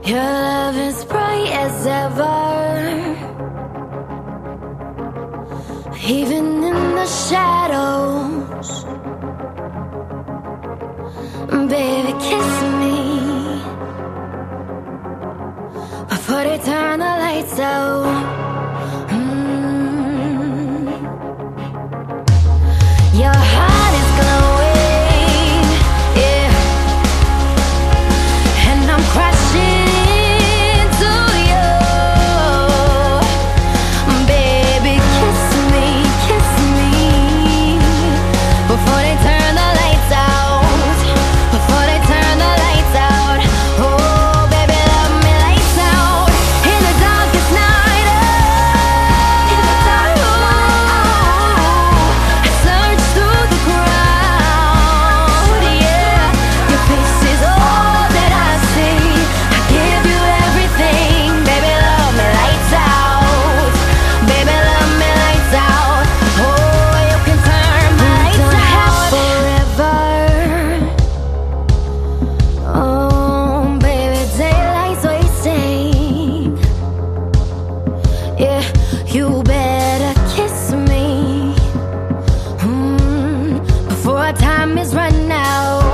Your love is bright as ever, even in the shadows. Baby, kiss me before they turn the lights out. Your heart is glowing, yeah, and I'm crashing into you. Baby, kiss me before they turn the lights out. Before they turn the lights out. Oh, baby, love me lights out. In the darkest night, in the darkest night, I search through the crowd, yeah. Your face is all that I see. I give you everything. Baby, love me lights out. Baby, love me lights out. Oh, you can turn my lights out forever. Oh, baby, daylight's wasting. Yeah, you better kiss me before our time is run out.